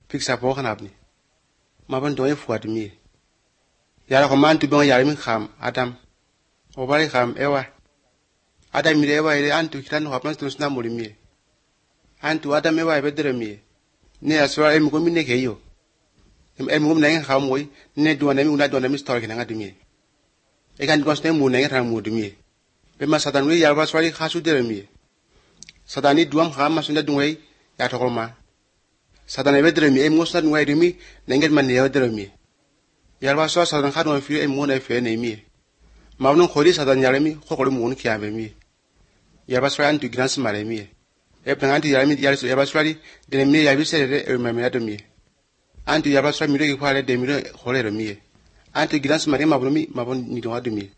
Fixa po kanabni. Maban doye fuat mi. Yara command to be yarim ham, Adam. Obari ham, ewa. Adam mi ewa ile antu kitan happens to snamuri mi. Antu Adam ewa bedre mi. Ne aswa em gomine keyo. Em gom nang ham moy, ne duana mi una duana mi store kinanga dimi. Ekan gosne mu nang ram mu dimi. Be ma satan wi yarwa swali khasu dere mi. Satani duam ham masunda dunway ya tokoma. Satan bedre mi em ngosna dunway dimi, nanget man ya bedre mi. Yarwa so satan khadon fi em mona fe ne mi. Mawnon khodi satan yaremi khokolo mun kiabe mi. Yarwa so antu grans mare mi. E penganti yarwa so de mi ya bisere e mamina mi. Antu yarwa so mi re kwale de mi re khole mi. Antu grans mare mabon ni do adumi.